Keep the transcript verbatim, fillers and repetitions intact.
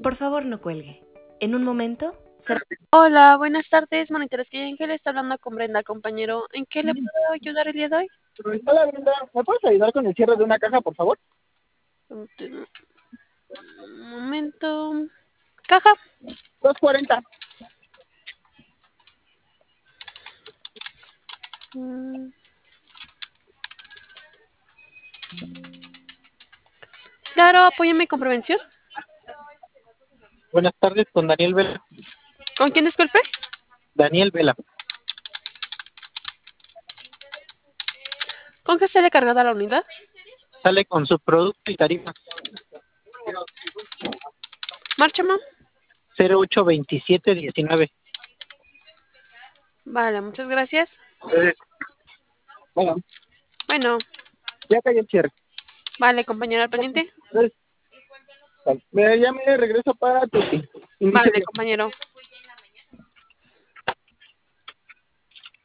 Por favor, no cuelgue. En un momento será... Hola, buenas tardes, monitores que le está hablando con Brenda, compañero. ¿En qué le puedo ayudar el día de hoy? Hola, Brenda. ¿Me puedes ayudar con el cierre de una caja, por favor? Un momento. Caja. dos cuarenta. Mm. Claro, apóyame con prevención. Buenas tardes, con Daniel Vela. ¿Con quién, disculpe? Daniel Vela. ¿Con qué sale cargada la unidad? Sale con su producto y tarifa. Marcha, mam. cero ocho veintisiete diecinueve. Vale, muchas gracias. Eh, bueno, Bueno, ya cayó el cierre. vale, compañero al pendiente. Eh, vale. Me, ya me regreso para tu. Vale, compañero.